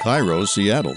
Cairo, Seattle.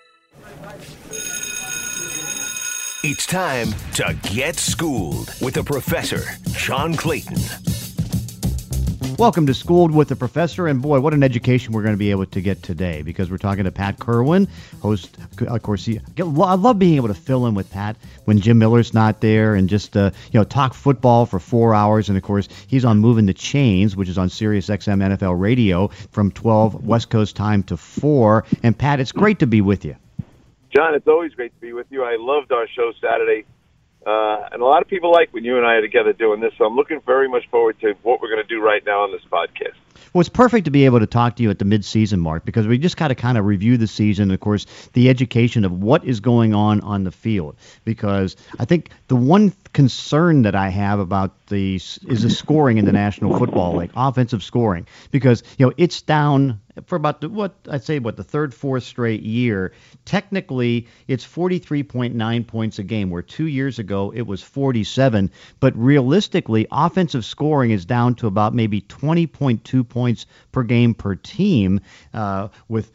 It's time to get schooled with the professor, John Clayton. Welcome to Schooled with the Professor, and boy, what an education we're going to be able to get today, because we're talking to Pat Kirwan, host. Of course, I love being able to fill in with Pat when Jim Miller's not there, and just talk football for 4 hours. And of course, he's on Moving the Chains, which is on Sirius XM NFL Radio from 12 West Coast time to 4. And Pat, it's great to be with you. John, it's always great to be with you. I loved our show Saturday. And a lot of people like when you and I are together doing this, so I'm looking very much forward to what we're going to do right now on this podcast. Well, it's perfect to be able to talk to you at the mid-season mark, because we just got to kind of review the season, and of course, the education of what is going on the field. Because I think the one concern that I have about is the scoring in the National Football League, offensive scoring, because it's down for about the third, fourth straight year. Technically, it's 43.9 points a game, where 2 years ago it was 47. But realistically, offensive scoring is down to about maybe 20.2 points per game per team, with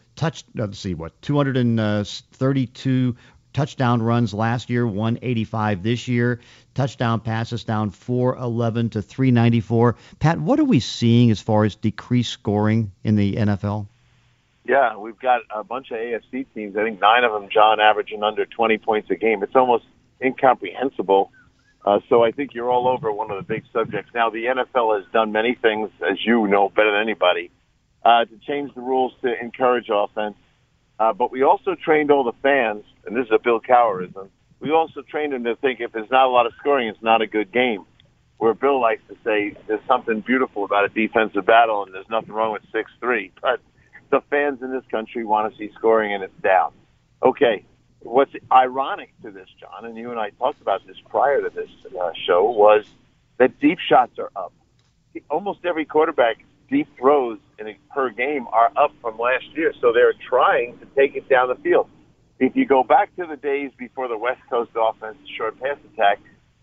232 touchdown runs last year, 185 this year. Touchdown passes down 411 to 394. Pat, what are we seeing as far as decreased scoring in the NFL? Yeah, we've got a bunch of AFC teams. I think 9 of them, John, averaging under 20 points a game. It's almost incomprehensible. So I think you're all over one of the big subjects. Now, the NFL has done many things, as you know better than anybody, to change the rules to encourage offense. But we also trained all the fans, and this is a Bill Cowherism, we also trained them to think if there's not a lot of scoring, it's not a good game. Where Bill likes to say there's something beautiful about a defensive battle, and there's nothing wrong with 6-3. But the fans in this country want to see scoring, and it's down. Okay, what's ironic to this, John, and you and I talked about this prior to this show, was that deep shots are up. Almost every quarterback deep throws per game are up from last year, so they're trying to take it down the field. If you go back to the days before the West Coast offense, short pass attack,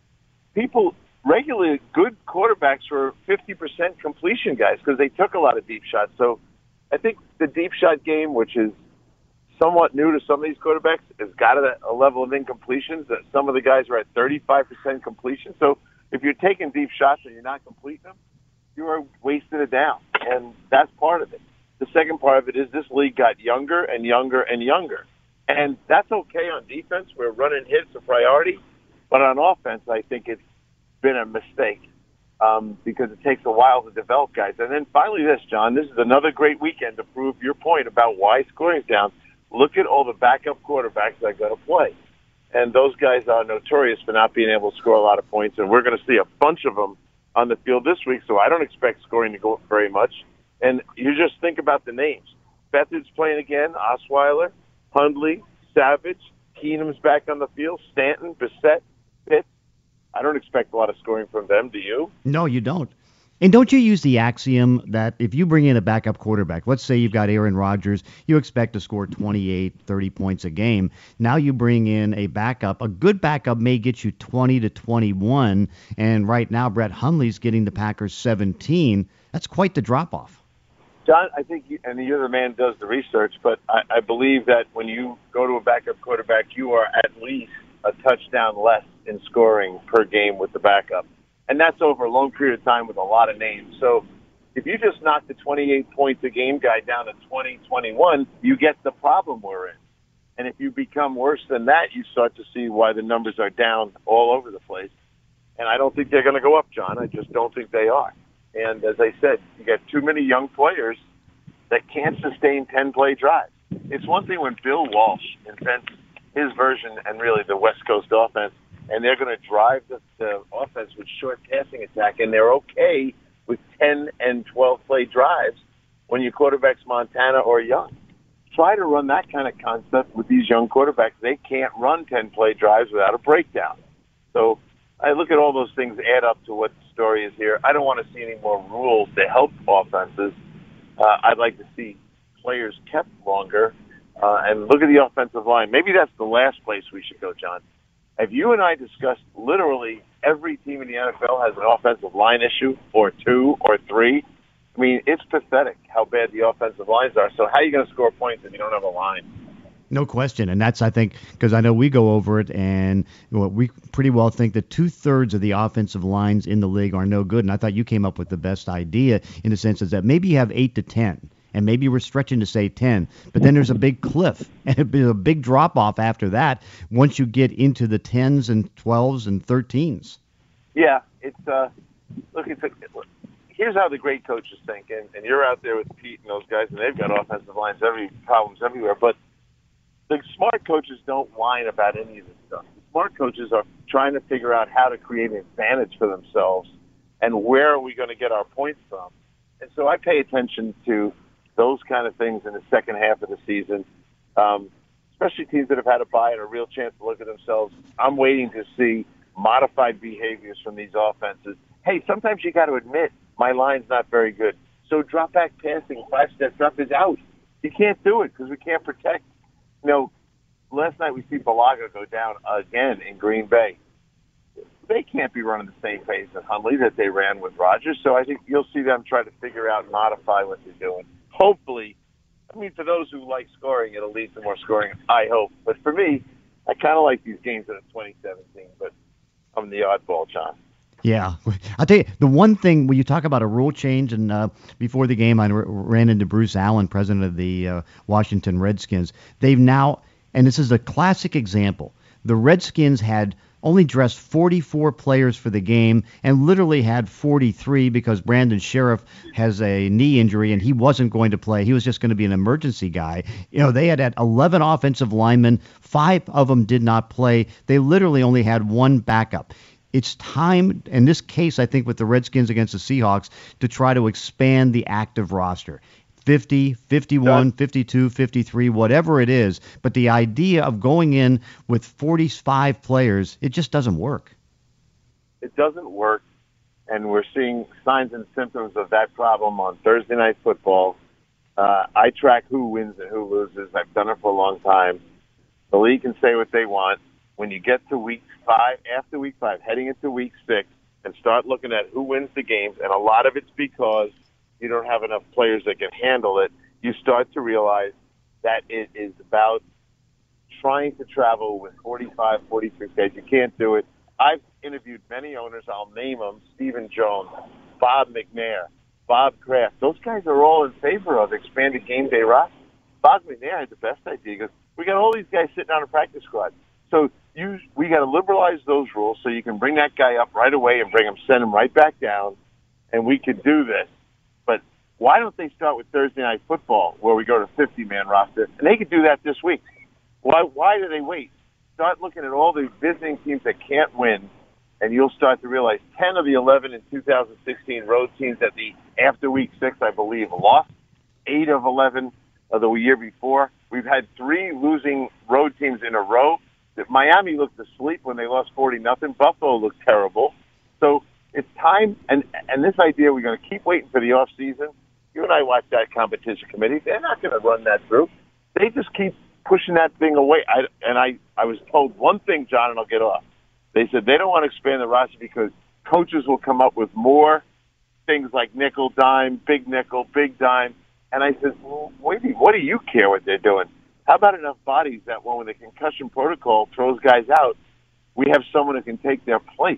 regularly good quarterbacks were 50% completion guys because they took a lot of deep shots. So I think the deep shot game, which is somewhat new to some of these quarterbacks, has got a level of incompletions that some of the guys are at 35% completion. So if you're taking deep shots and you're not completing them, you are wasting it down, and that's part of it. The second part of it is this league got younger and younger and younger, and that's okay on defense where running hits a priority, but on offense, I think it's been a mistake because it takes a while to develop guys. And then finally this, John, this is another great weekend to prove your point about why scoring is down. Look at all the backup quarterbacks that are going to play, and those guys are notorious for not being able to score a lot of points, and we're going to see a bunch of them on the field this week, so I don't expect scoring to go up very much. And you just think about the names. Beathard's playing again, Osweiler, Hundley, Savage, Keenum's back on the field, Stanton, Bissett, Pitts. I don't expect a lot of scoring from them, do you? No, you don't. And don't you use the axiom that if you bring in a backup quarterback, let's say you've got Aaron Rodgers, you expect to score 28, 30 points a game. Now you bring in a backup. A good backup may get you 20 to 21, and right now Brett Hundley's getting the Packers 17. That's quite the drop-off. John, I think, and you're the man who does the research, but I believe that when you go to a backup quarterback, you are at least a touchdown less in scoring per game with the backup. And that's over a long period of time with a lot of names. So if you just knock the 28 points a game guy down to 20, 21, you get the problem we're in. And if you become worse than that, you start to see why the numbers are down all over the place. And I don't think they're going to go up, John. I just don't think they are. And as I said, you got too many young players that can't sustain 10-play drives. It's one thing when Bill Walsh invents his version and really the West Coast offense, and they're going to drive the offense with short passing attack, and they're okay with 10 and 12-play drives when your quarterback's Montana or Young. Try to run that kind of concept with these young quarterbacks. They can't run 10-play drives without a breakdown. So I look at all those things add up to what the story is here. I don't want to see any more rules to help offenses. I'd like to see players kept longer. And look at the offensive line. Maybe that's the last place we should go, John. Have you and I discussed literally every team in the NFL has an offensive line issue or two or three? I mean, it's pathetic how bad the offensive lines are. So how are you going to score points if you don't have a line? No question. And that's, I think, because I know we go over it, and we pretty well think that 2/3 of the offensive lines in the league are no good. And I thought you came up with the best idea in the sense is that maybe you have 8 to 10. And maybe we're stretching to say 10, but then there's a big cliff and a big drop off after that once you get into the 10s and 12s and 13s. Yeah, it's here's how the great coaches think, and you're out there with Pete and those guys, and they've got offensive lines problems everywhere. But the smart coaches don't whine about any of this stuff. The smart coaches are trying to figure out how to create an advantage for themselves and where are we going to get our points from. And so I pay attention to those kind of things in the second half of the season, especially teams that have had a bye and a real chance to look at themselves. I'm waiting to see modified behaviors from these offenses. Hey, sometimes you got to admit my line's not very good. So drop back passing, 5-step drop is out. You can't do it because we can't protect. You know, last night we see Balaga go down again in Green Bay. They can't be running the same pace as Hundley that they ran with Rodgers. So I think you'll see them try to figure out and modify what they're doing. Hopefully, I mean, for those who like scoring, it'll lead to more scoring, I hope. But for me, I kind of like these games in 2017, but I'm the oddball, John. Yeah. I'll tell you, the one thing, when you talk about a rule change, and before the game I ran into Bruce Allen, president of the Washington Redskins. They've now, and this is a classic example, the Redskins had only dressed 44 players for the game and literally had 43 because Brandon Sheriff has a knee injury and he wasn't going to play. He was just going to be an emergency guy. You know, they had 11 offensive linemen. 5 of them did not play. They literally only had one backup. It's time, in this case, I think, with the Redskins against the Seahawks, to try to expand the active roster. 50, 51, 52, 53, whatever it is. But the idea of going in with 45 players, it just doesn't work. It doesn't work, and we're seeing signs and symptoms of that problem on Thursday Night Football. I track who wins and who loses. I've done it for a long time. The league can say what they want. When you get to week 5, after week 5, heading into week 6, and start looking at who wins the games, and a lot of it's because you don't have enough players that can handle it, you start to realize that it is about trying to travel with 45, 46 guys. You can't do it. I've interviewed many owners. I'll name them: Stephen Jones, Bob McNair, Bob Kraft. Those guys are all in favor of expanded game day roster. Bob McNair had the best idea. He goes, we got all these guys sitting on a practice squad. So we got to liberalize those rules so you can bring that guy up right away and send him right back down, and we could do this. But why don't they start with Thursday Night Football where we go to 50-man roster? And they could do that this week. Why do they wait? Start looking at all the visiting teams that can't win, and you'll start to realize 10 of the 11 in 2016 road teams after week 6, I believe, lost. 8 of 11 of the year before. We've had 3 losing road teams in a row. Miami looked asleep when they lost 40-0. Buffalo looked terrible. So it's time, and this idea we're going to keep waiting for the off season. You and I watch that competition committee. They're not going to run that through. They just keep pushing that thing away. I was told one thing, John, and I'll get off. They said they don't want to expand the roster because coaches will come up with more things like nickel, dime, big nickel, big dime. And I said, well, what do you care what they're doing? How about enough bodies that when the concussion protocol throws guys out, we have someone who can take their place?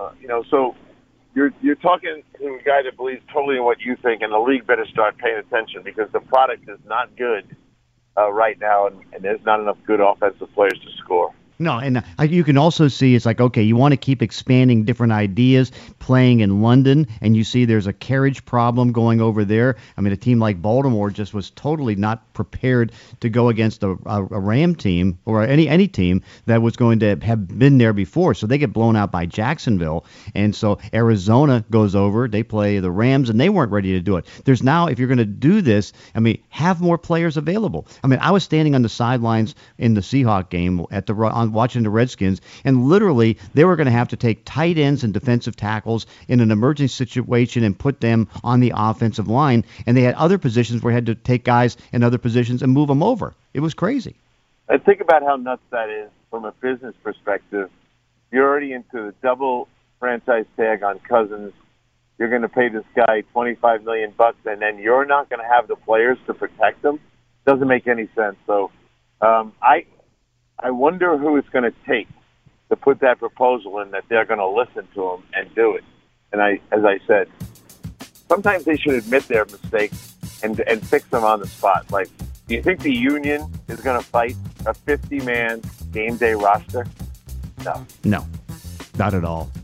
So you're talking to a guy that believes totally in what you think, and the league better start paying attention because the product is not good right now, and there's not enough good offensive players to score. No, and you can also see it's like, okay, you want to keep expanding different ideas, playing in London, and you see there's a carriage problem going over there. I mean, a team like Baltimore just was totally not prepared to go against a Ram team or any team that was going to have been there before. So they get blown out by Jacksonville. And so Arizona goes over, they play the Rams, and they weren't ready to do it. There's now, if you're going to do this, I mean, have more players available. I mean, I was standing on the sidelines in the Seahawks game watching the Redskins, and literally they were going to have to take tight ends and defensive tackles in an emergency situation and put them on the offensive line, and they had other positions where they had to take guys in other positions and move them over. It was crazy. And think about how nuts that is from a business perspective. You're already into the double franchise tag on Cousins. you're going to pay this guy $25 million, and then you're not going to have the players to protect them. Doesn't make any sense. So I wonder who it's going to take to put that proposal in that they're going to listen to them and do it. And as I said, sometimes they should admit their mistakes and fix them on the spot. Like, do you think the union is going to fight a 50-man game day roster? No. No, not at all.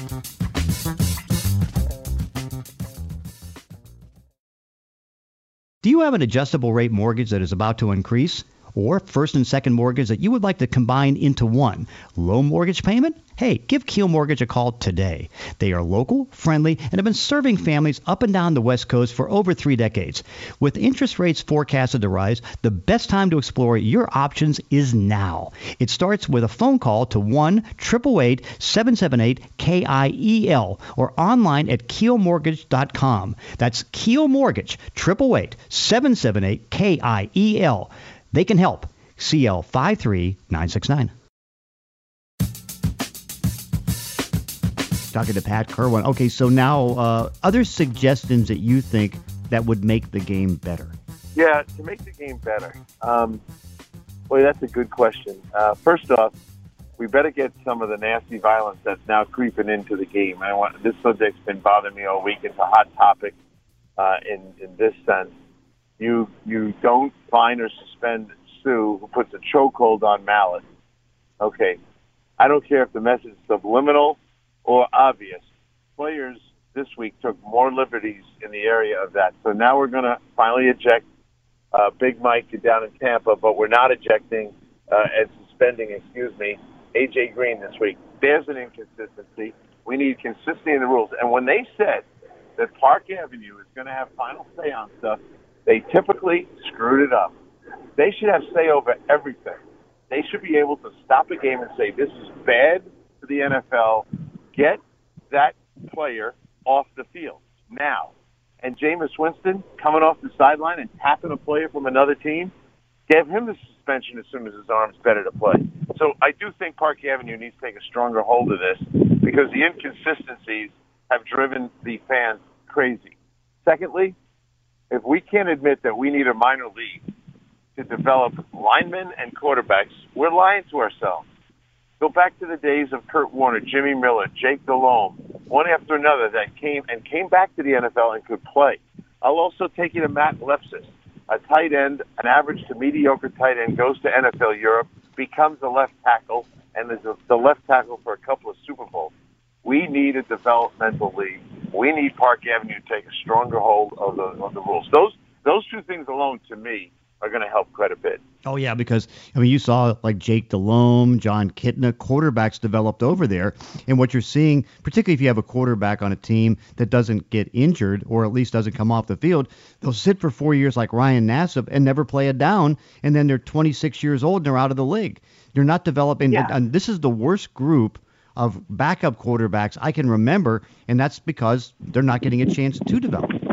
Do you have an adjustable rate mortgage that is about to increase? Or first and second mortgage that you would like to combine into one? Low mortgage payment? Hey, give Keel Mortgage a call today. They are local, friendly, and have been serving families up and down the West Coast for over 3 decades. With interest rates forecasted to rise, the best time to explore your options is now. It starts with a phone call to 1-888-778-KIEL or online at keelmortgage.com. That's Keel Mortgage, 888-778-KIEL. They can help. CL 53969. Talking to Pat Kirwan. Okay, so now other suggestions that you think that would make the game better? Yeah, to make the game better. Boy, that's a good question. First off, we better get some of the nasty violence that's now creeping into the game. This subject's been bothering me all week. It's a hot topic in this sense. You don't fine or suspend Sue who puts a chokehold on Mallet. Okay, I don't care if the message is subliminal or obvious. Players this week took more liberties in the area of that. So now we're going to finally eject Big Mike down in Tampa, but we're not ejecting and suspending, A.J. Green this week. There's an inconsistency. We need consistency in the rules. And when they said that Park Avenue is going to have final say on stuff, they typically screwed it up. They should have say over everything. They should be able to stop a game and say, this is bad for the NFL. Get that player off the field now. And Jameis Winston coming off the sideline and tapping a player from another team, give him the suspension as soon as his arm's better to play. So I do think Park Avenue needs to take a stronger hold of this because the inconsistencies have driven the fans crazy. Secondly, if we can't admit that we need a minor league to develop linemen and quarterbacks, we're lying to ourselves. Go back to the days of Kurt Warner, Jimmy Miller, Jake Delhomme, one after another that came back to the NFL and could play. I'll also take you to Matt Lepsis, a tight end, an average to mediocre tight end, goes to NFL Europe, becomes a left tackle, and is the left tackle for a couple of Super Bowls. We need a developmental league. We need Park Avenue to take a stronger hold of the rules. Those two things alone, to me, are going to help quite a bit. Oh, yeah, because, you saw like Jake Delhomme, John Kitna, quarterbacks developed over there. And what you're seeing, particularly if you have a quarterback on a team that doesn't get injured or at least doesn't come off the field, they'll sit for 4 years like Ryan Nassib and never play a down, and then they're 26 years old and they're out of the league. They're not developing. Yeah. And this is the worst group of backup quarterbacks I can remember, and that's because they're not getting a chance to develop. Yeah,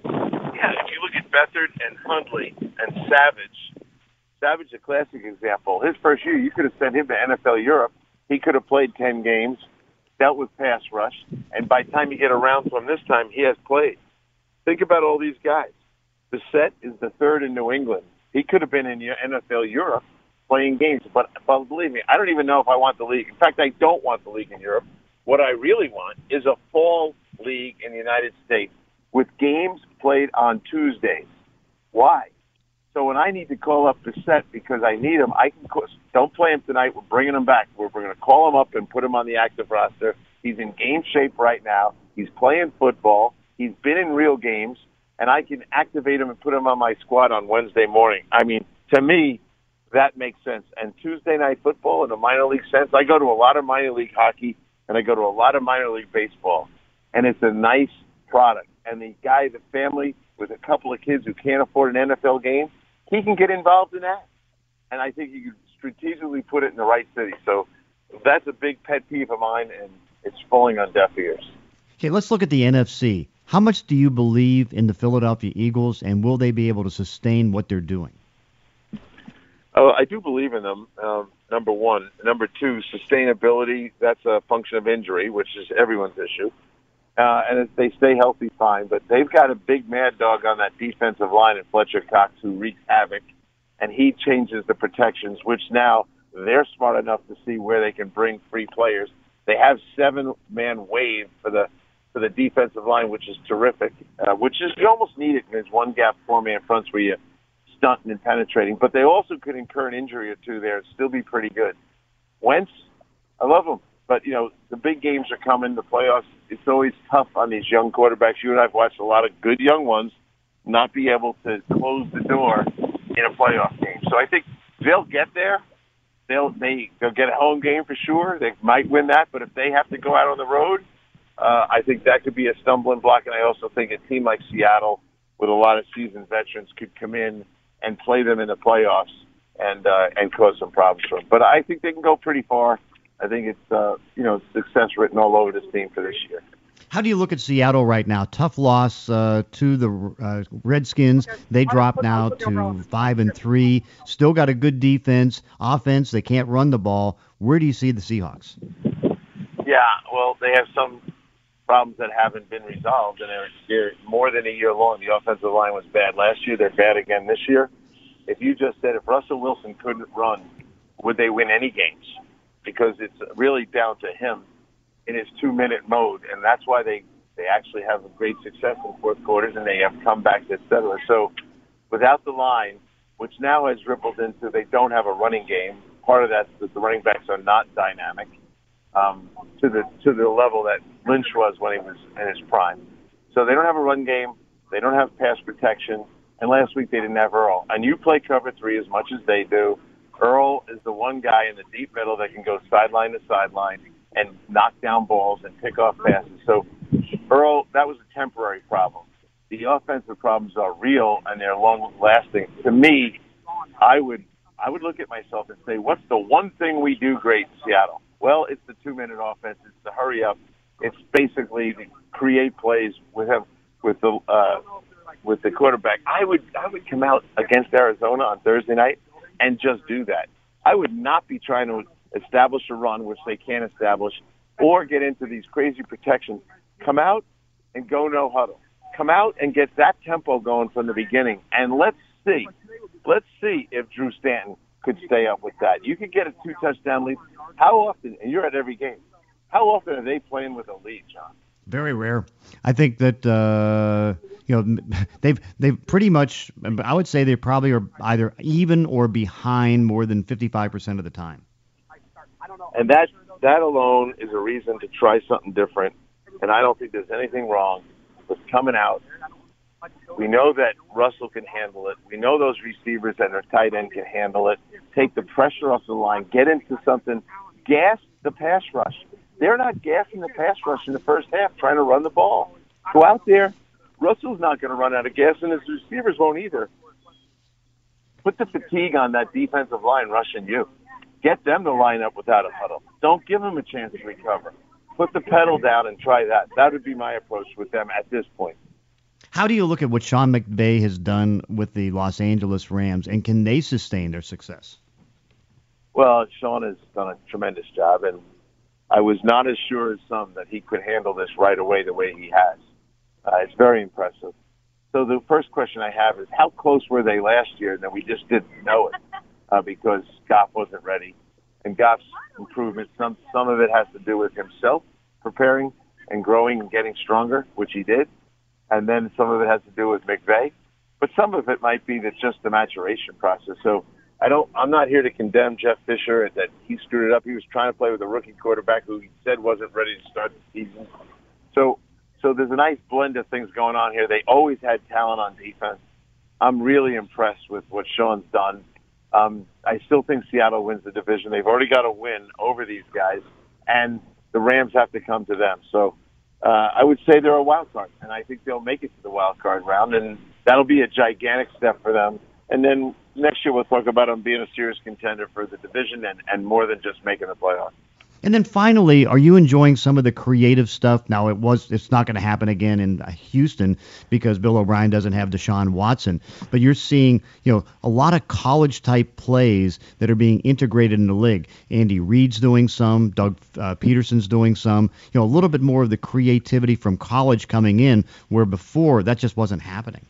if you look at Beathard and Hundley and Savage, a classic example. His first year, you could have sent him to NFL Europe. He could have played 10 games, dealt with pass rush, and by the time you get around to him this time, he has played. Think about all these guys. Bissett is the third in New England. He could have been in NFL Europe playing games, but believe me, I don't even know if I want the league. In fact, I don't want the league in Europe. What I really want is a fall league in the United States with games played on Tuesdays. Why? So when I need to call up Bissett because I need him, I can don't play him tonight. We're bringing him back. We're going to call him up and put him on the active roster. He's in game shape right now. He's playing football. He's been in real games, and I can activate him and put him on my squad on Wednesday morning. I mean, to me, that makes sense. And Tuesday night football in a minor league sense, I go to a lot of minor league hockey, and I go to a lot of minor league baseball, and it's a nice product. And the family with a couple of kids who can't afford an NFL game, he can get involved in that. And I think you can strategically put it in the right city. So that's a big pet peeve of mine, and it's falling on deaf ears. Okay, let's look at the NFC. How much do you believe in the Philadelphia Eagles, and will they be able to sustain what they're doing? Oh, I do believe in them, number one. Number two, sustainability, that's a function of injury, which is everyone's issue. and if they stay healthy, fine. But they've got a big mad dog on that defensive line in Fletcher Cox who wreaks havoc, and he changes the protections, which now they're smart enough to see where they can bring free players. They have 7-man wave for the defensive line, which is terrific, which is you almost need it in these one-gap, 4-man fronts where you stunting and penetrating. But they also could incur an injury or two there and still be pretty good. Wentz, I love him. But, the big games are coming, the playoffs. It's always tough on these young quarterbacks. You and I have watched a lot of good young ones not be able to close the door in a playoff game. So I think they'll get there. They'll get a home game for sure. They might win that. But if they have to go out on the road, I think that could be a stumbling block. And I also think a team like Seattle with a lot of seasoned veterans could come in and play them in the playoffs and cause some problems for them. But I think they can go pretty far. I think it's, success written all over this team for this year. How do you look at Seattle right now? Tough loss to the Redskins. They drop now to 5-3. Still got a good defense, offense. They can't run the ball. Where do you see the Seahawks? Yeah, well, they have some problems that haven't been resolved, and they're more than a year long. The offensive line was bad last year. They're bad again this year. If you just said if Russell Wilson couldn't run, would they win any games? Because it's really down to him in his 2-minute mode, and that's why they actually have a great success in fourth quarters, and they have comebacks, et cetera. So without the line, which now has rippled into they don't have a running game, part of that's that the running backs are not dynamic to the level that Lynch was when he was in his prime. So they don't have a run game, they don't have pass protection, and last week they didn't have Earl. And you play cover 3 as much as they do. Earl is the one guy in the deep middle that can go sideline to sideline and knock down balls and pick off passes. So Earl, that was a temporary problem. The offensive problems are real and they're long-lasting. To me, I would look at myself and say, what's the one thing we do great in Seattle? Well, it's the 2-minute offense. It's the hurry up. It's basically the create plays with the quarterback. I would come out against Arizona on Thursday night and just do that. I would not be trying to establish a run, which they can't establish, or get into these crazy protections. Come out and go no huddle. Come out and get that tempo going from the beginning, and let's see if Drew Stanton could stay up with that. You could get a 2-touchdown lead. How often, and you're at every game, how often are they playing with a lead, John? Very rare. I think that they've pretty much. I would say they probably are either even or behind more than 55% of the time. And that alone is a reason to try something different. And I don't think there's anything wrong with coming out. We know that Russell can handle it. We know those receivers and their tight end can handle it. Take the pressure off the line. Get into something. Gas the pass rush. They're not gassing the pass rush in the first half, trying to run the ball. Go out there. Russell's not going to run out of gas, and his receivers won't either. Put the fatigue on that defensive line rushing you. Get them to line up without a huddle. Don't give them a chance to recover. Put the pedal down and try that. That would be my approach with them at this point. How do you look at what Sean McVay has done with the Los Angeles Rams, and can they sustain their success? Well, Sean has done a tremendous job, and I was not as sure as some that he could handle this right away the way he has. It's very impressive. So the first question I have is, how close were they last year? And then we just didn't know it because Goff wasn't ready. And Goff's improvement, some of it has to do with himself preparing and growing and getting stronger, which he did. And then some of it has to do with McVay. But some of it might be that just the maturation process. So I'm not here to condemn Jeff Fisher that he screwed it up. He was trying to play with a rookie quarterback who he said wasn't ready to start the season. So there's a nice blend of things going on here. They always had talent on defense. I'm really impressed with what Sean's done. I still think Seattle wins the division. They've already got a win over these guys, and the Rams have to come to them. So I would say they're a wild card, and I think they'll make it to the wild card round, and that'll be a gigantic step for them. And then next year we'll talk about them being a serious contender for the division and more than just making the playoffs. And then finally, are you enjoying some of the creative stuff? Now, it's not going to happen again in Houston because Bill O'Brien doesn't have Deshaun Watson, but you're seeing, a lot of college type plays that are being integrated in the league. Andy Reid's doing some, Doug Peterson's doing some, a little bit more of the creativity from college coming in, where before that just wasn't happening.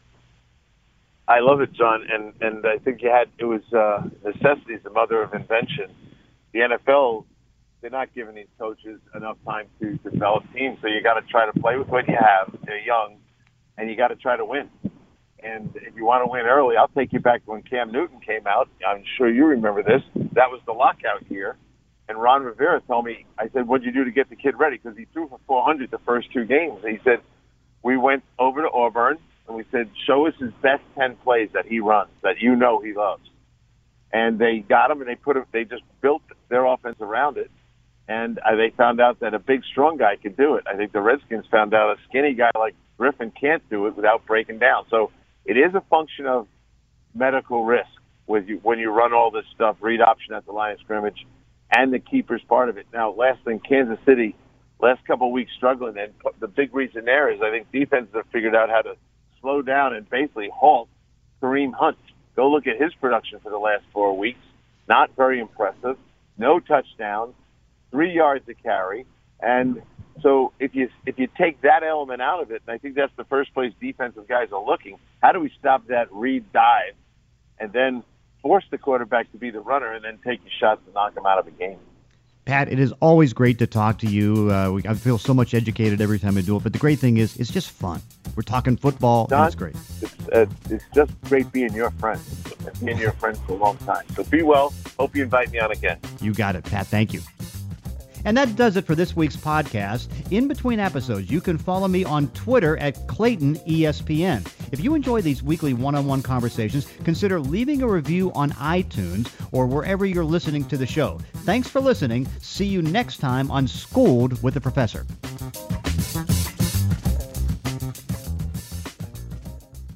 I love it, John, and I think it was necessity is the mother of invention. The NFL, they're not giving these coaches enough time to develop teams, so you got to try to play with what you have. They're young, and you got to try to win. And if you want to win early, I'll take you back to when Cam Newton came out. I'm sure you remember this. That was the lockout year, and Ron Rivera told me, I said, what'd you do to get the kid ready? Because he threw for 400 the first 2 games. And he said, we went over to Auburn, and we said, show us his best 10 plays that he runs, that he loves. And they got him, and they just built their offense around it. And they found out that a big, strong guy could do it. I think the Redskins found out a skinny guy like Griffin can't do it without breaking down. So it is a function of medical risk when you run all this stuff, read option at the line of scrimmage, and the keeper's part of it. Now, last thing, Kansas City, last couple of weeks struggling, and the big reason there is I think defenses have figured out how to slow down and basically halt Kareem Hunt. Go look at his production for the last 4 weeks. Not very impressive. No touchdowns. 3 yards to carry. And so if you take that element out of it, and I think that's the first place defensive guys are looking, how do we stop that read dive and then force the quarterback to be the runner and then take your shots to knock him out of a game? Pat, it is always great to talk to you. I feel so much educated every time I do it. But the great thing is, it's just fun. We're talking football, Don, and it's great. It's just great being your friend and being your friend for a long time. So be well. Hope you invite me on again. You got it, Pat. Thank you. And that does it for this week's podcast. In between episodes, you can follow me on Twitter at Clayton ESPN. If you enjoy these weekly one-on-one conversations, consider leaving a review on iTunes or wherever you're listening to the show. Thanks for listening. See you next time on Schooled with the Professor.